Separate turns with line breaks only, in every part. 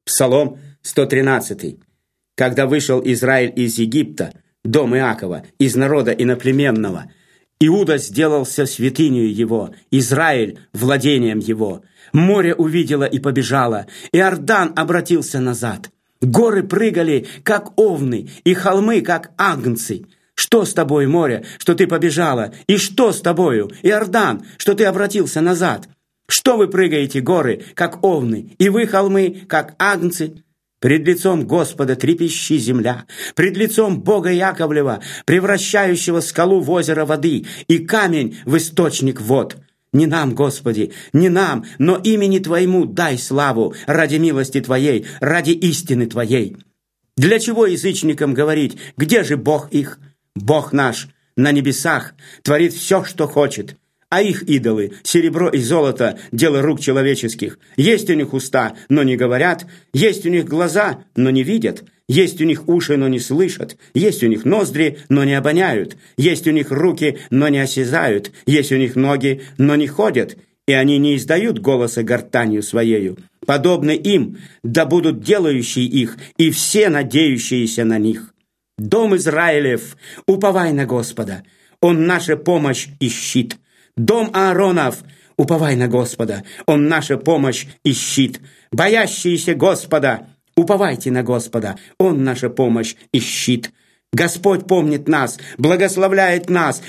Псалом 113. Когда вышел Израиль из Египта, дом Иакова, из народа иноплеменного, Иуда сделался святынею его, Израиль – владением его. Море увидело и побежало, Иордан обратился назад. Горы прыгали, как овны, и холмы, как агнцы. Что с тобой, море, что ты побежала? И что с тобою, Иордан, что ты обратился назад? Что вы прыгаете, горы, как овны, и вы, холмы, как агнцы? Пред лицом Господа трепещи земля, пред лицом Бога Яковлева, превращающего скалу в озеро воды и камень в источник вод. Не нам, Господи, не нам, но имени Твоему дай славу ради милости Твоей, ради истины Твоей. Для чего язычникам говорить, где же Бог их? Бог наш на небесах творит все, что хочет. А их идолы, серебро и золото, дело рук человеческих. Есть у них уста, но не говорят, есть у них глаза, но не видят, есть у них уши, но не слышат, есть у них ноздри, но не обоняют, есть у них руки, но не осязают, есть у них ноги, но не ходят, и они не издают голоса гортанью своею. Подобны им, да будут делающие их, и все надеющиеся на них. Дом Израилев, уповай на Господа, Он наша помощь и щит. Дом Ааронов, уповай на Господа, Он наша помощь и щит. Боящиеся Господа, уповайте на Господа, Он наша помощь и щит. Господь помнит нас, благословляет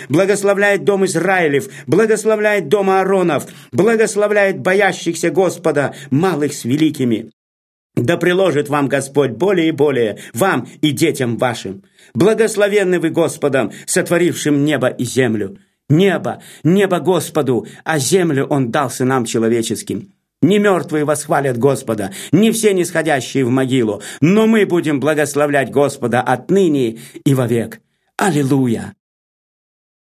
дом Израилев, благословляет дом Ааронов, благословляет боящихся Господа, малых с великими. Да приложит вам Господь более и более, вам и детям вашим. Благословенны вы Господом, сотворившим небо и землю. Небо Господу, а землю Он дал сынам человеческим. Не мертвые восхвалят Господа, не все нисходящие в могилу, но мы будем благословлять Господа отныне и вовек. Аллилуйя!